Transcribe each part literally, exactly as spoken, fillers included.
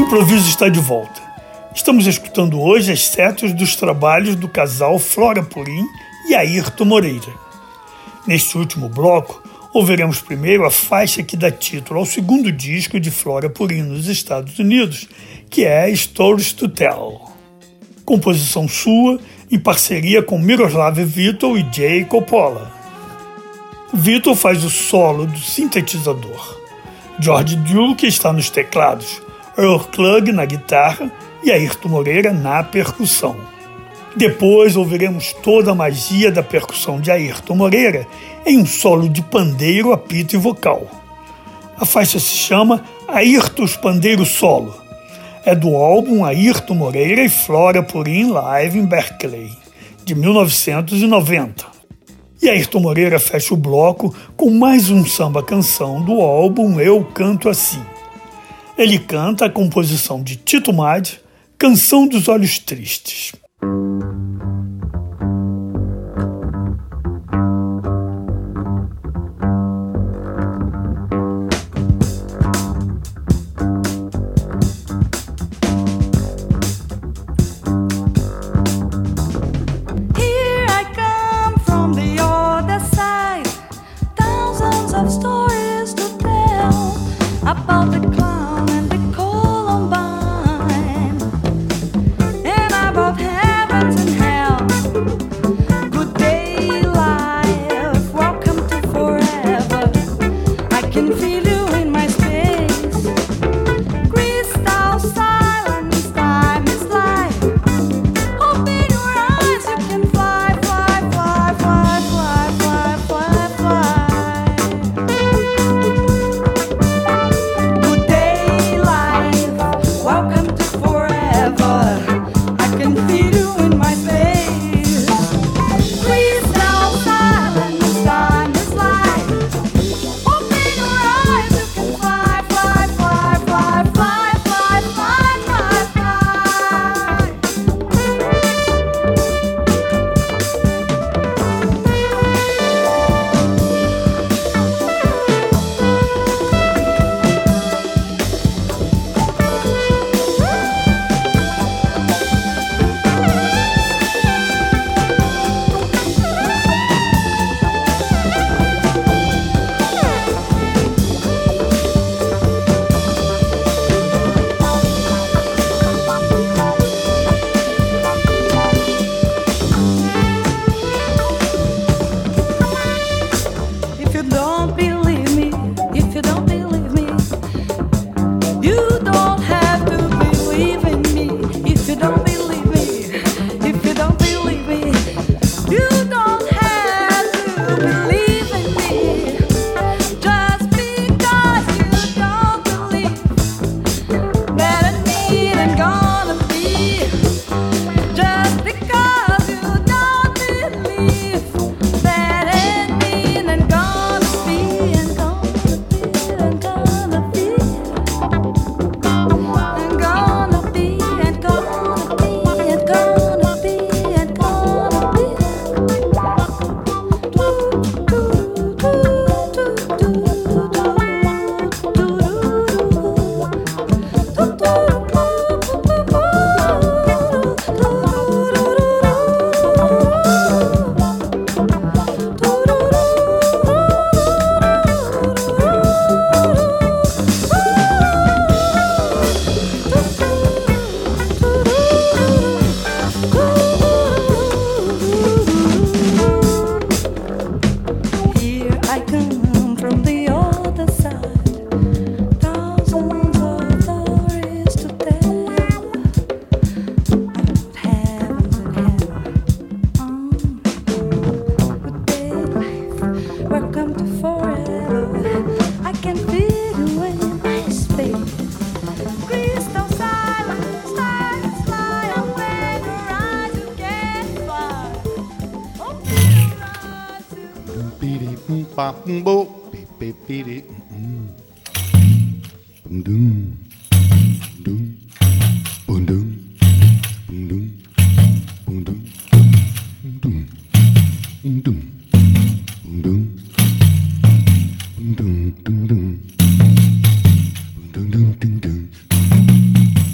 improviso está de volta. Estamos escutando hoje excertos dos trabalhos do casal Flora Purim e Airton Moreira. Neste último bloco, ouviremos primeiro a faixa que dá título ao segundo disco de Flora Purim nos Estados Unidos, que é Stories to Tell. Composição sua em parceria com Miroslav Vitol e Jay Coppola. Vitol faz o solo do sintetizador. George Duke está nos teclados, Earl Klugh na guitarra e Airton Moreira na percussão. Depois ouviremos toda a magia da percussão de Airton Moreira em um solo de pandeiro, apito e vocal. A faixa se chama Airton's Pandeiro Solo. É do álbum Airton Moreira e Flora Purim Live em Berkeley, de mil novecentos e noventa. E Airton Moreira fecha o bloco com mais um samba-canção do álbum Eu Canto Assim. Ele canta a composição de Tito Madi, Canção dos Olhos Tristes. About the clown and the Columbine, and about heavens and hell. Good day, life, welcome to forever. I can feel you in my space. Crystal silence, time is life. Open your eyes, you can fly, fly, fly, fly, fly, fly, fly, fly. Welcome to forever. I can feel you in my face. Crystal silence, time is life. Open your eyes, you can fly, fly, fly, fly, fly, fly, fly, fly, fly. If you don't believe me, if you don't believe me, you don't have to believe in me. If you don't believe me, if you don't believe me, you don't have to believe in me. Just because you don't believe that I need and gonna be. Just because you don't believe that I need and gonna be and gonna be and gonna be and gonna be and gonna be and gonna be and Here I come from the other side, thousands of stories to tell, heavens and hell. Good day, life, welcome to forever. I can feel you in my space. Crystal silence, silence, fly. Open your eyes, you can fly. Open your eyes, you Piri pum pa pum bo, pi pi piri mm. Bum dum, dum, bum dum, bum dum, bum dum, bum dum, bum dum, bum dum, bum dum, dum dum, bum dum dum dum dum.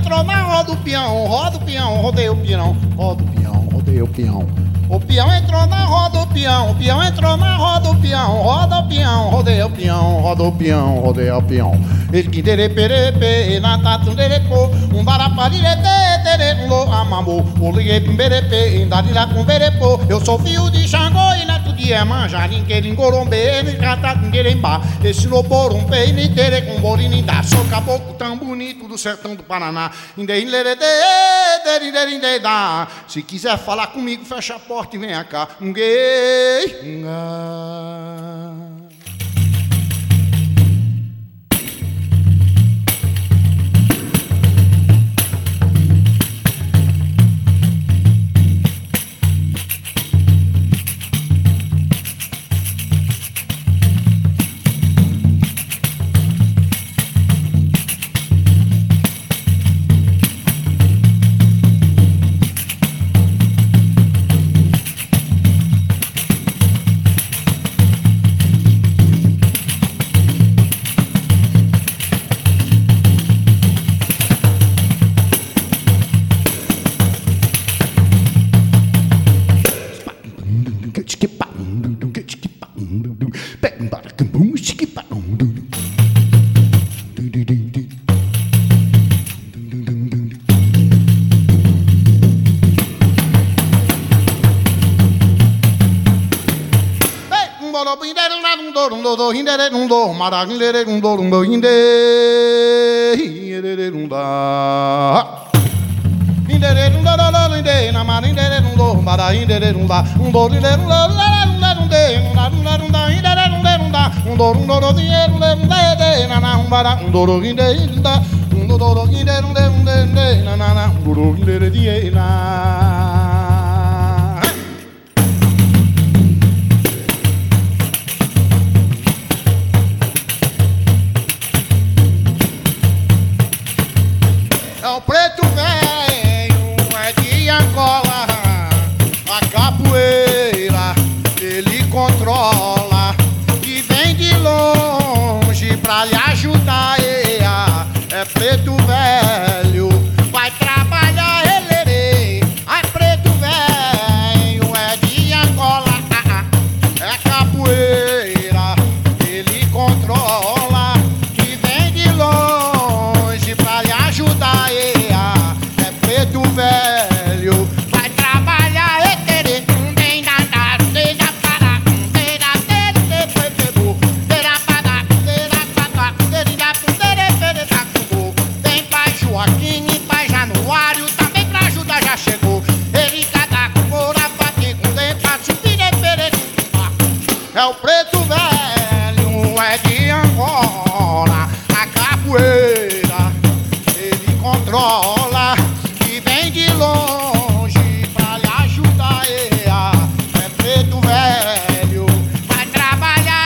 entrou na roda o peão, roda o peão, rodeia o peão, roda o peão, rodeia o peão. O peão entrou na roda o peão, o peão entrou na roda o peão, roda o peão, rodeia o peão, roda o peão, rodeia o peão. Ele que dereperepe, na tatu derepo, um baraparirete, derepo, amamô, o liguei pro berepe, indarira com berepo. Eu sou filho de Xangô e neto de Emanjá, ninguém engorombe, nem cata ninguém emba. Esse loborumpe, nem tere com borinindá, sou caboclo tão bonito do sertão do Paraná. Se quiser falar comigo, fecha a porta e vem cá. Um gay. É o preto velho, é de Angola, a capoeira ele controla e vem de longe pra lhe ajudar. É preto velho, vai trabalhar ele. É preto velho, é de Angola, é capoeira ele controla e vem de longe pra lhe ajudar. É preto velho, vai trabalhar e terê. Tem nada, tem da para, tem da tere, tem pebo, terá para, terá para, terá para, terá para. Tem pai Joaquim e pai Januário, também pra ajudar já chegou. Ele cada cora, patinho com dentro, subir e pere. É o preto velho, é de Angola, a capoeira ele controla e vem de longe pra lhe ajudar. É preto velho, vai trabalhar.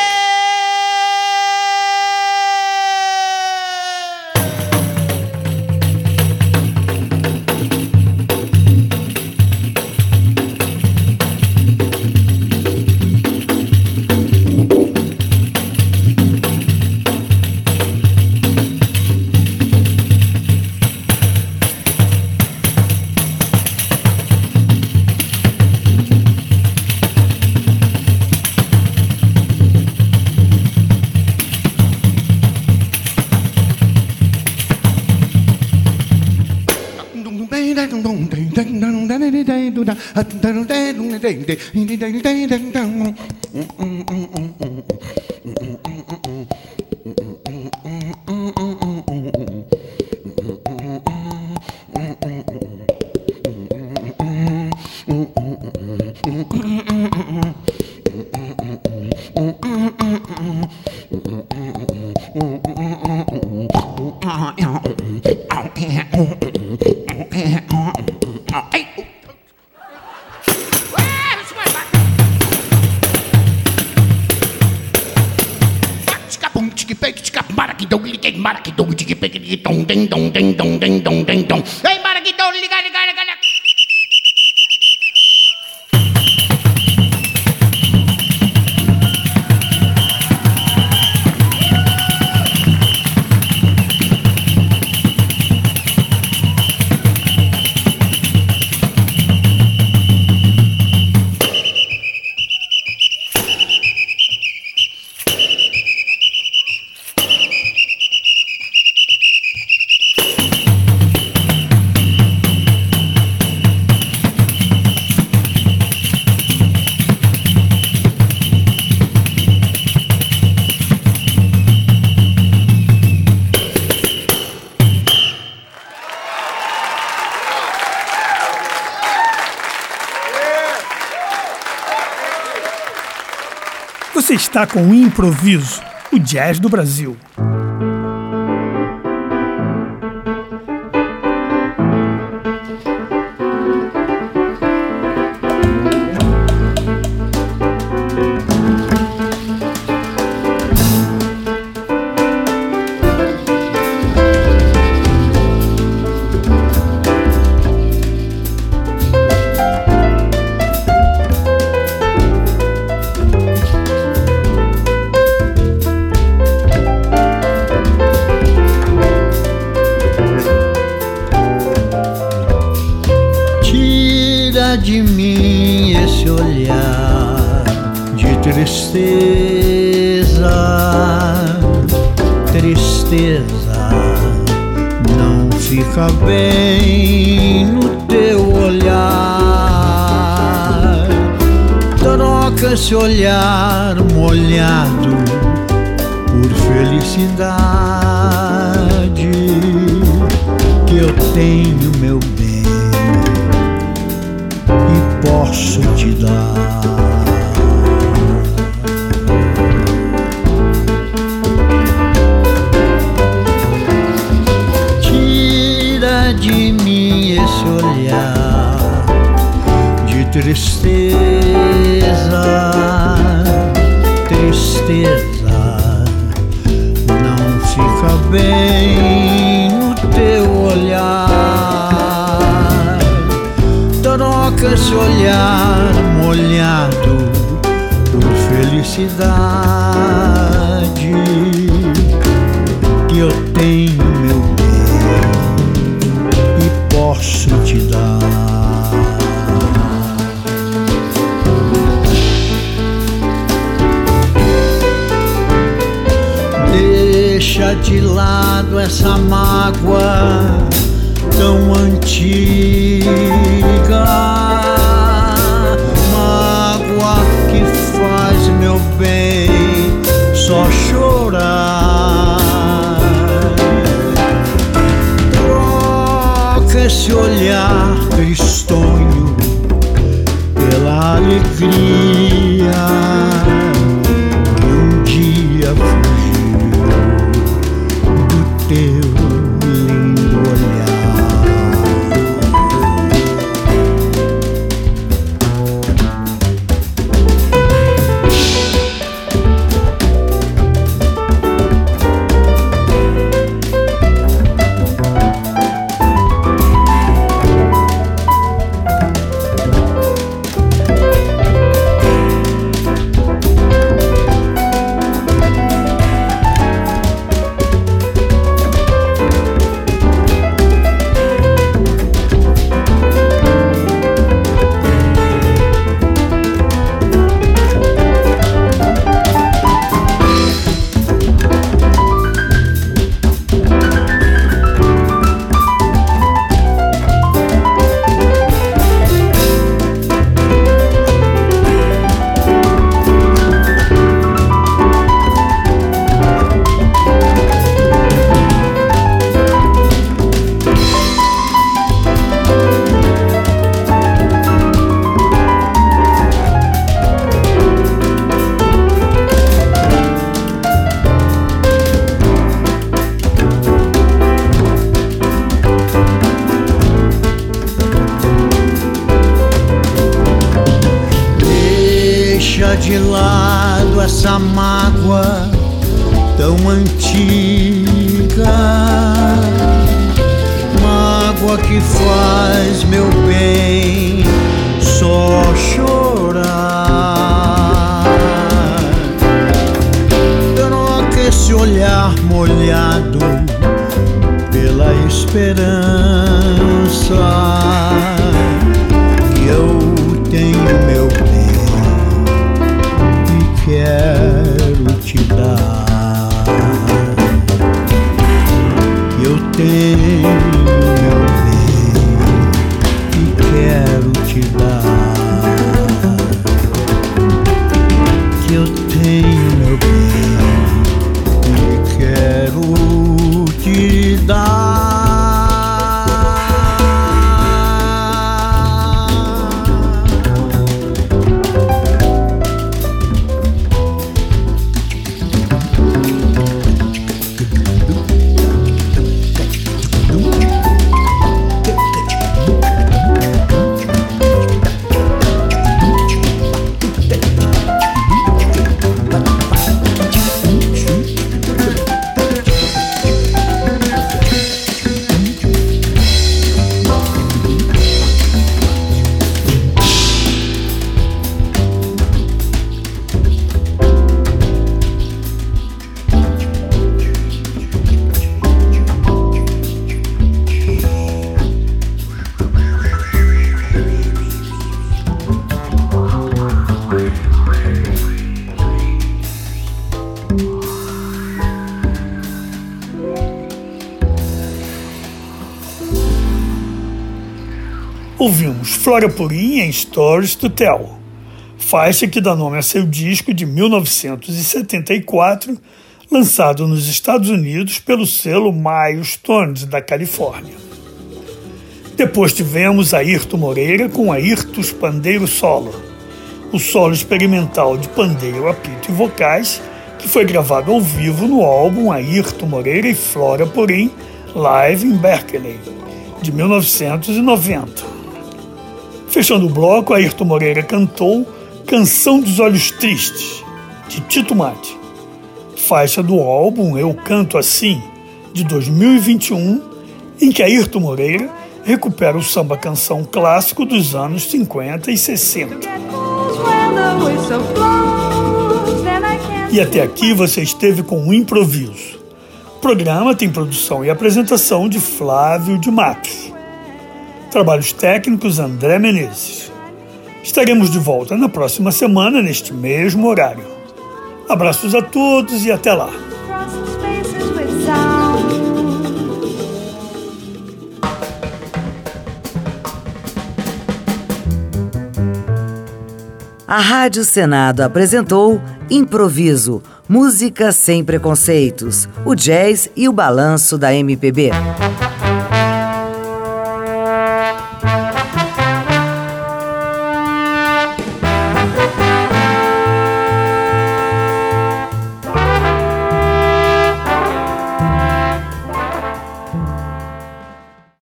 Ei, maraquitão, liga, liga, liga, liga. Você está com o Improviso, o jazz do Brasil. De mim esse olhar de tristeza, tristeza não fica bem no teu olhar. Troca esse olhar molhado por felicidade que eu tenho, meu bem, posso te dar. Tira de mim esse olhar de tristeza, tristeza não fica bem no teu olhar. Troca esse olhar molhado por felicidade que eu tenho, meu bem, e posso te dar. Deixa de lado essa mágoa tão antiga, mágoa que faz, meu bem, só chorar. Troca esse olhar tristonho pela alegria que um dia fugiu do teu lindo olhar. De lado essa mágoa tão antiga, mágoa que faz, meu bem, só chorar. Troca esse olhar molhado pela esperança que eu tenho, meu bem, quero te dar. Eu tenho, meu bem, e quero te dar. Que eu tenho, meu bem, e quero te dar. ouvimos Flora Purim em Stories to Tell, faixa que dá nome a seu disco de mil novecentos e setenta e quatro, lançado nos Estados Unidos pelo selo Milestones da Califórnia. Depois tivemos Airto Moreira com Airtos Pandeiro Solo, o solo experimental de pandeiro, apito e vocais, que foi gravado ao vivo no álbum Airto Moreira e Flora Purim Live in Berkeley, de mil novecentos e noventa. Fechando o bloco, Airto Moreira cantou Canção dos Olhos Tristes, de Tito Mate, faixa do álbum Eu Canto Assim, de dois mil e vinte e um, em que Airto Moreira recupera o samba-canção clássico dos anos cinquenta e sessenta. E até aqui você esteve com um improviso. O programa tem produção e apresentação de Flávio de Matos. Trabalhos técnicos André Menezes. Estaremos de volta na próxima semana, neste mesmo horário. Abraços a todos e até lá. A Rádio Senado apresentou Improviso, música sem preconceitos, o jazz e o balanço da M P B.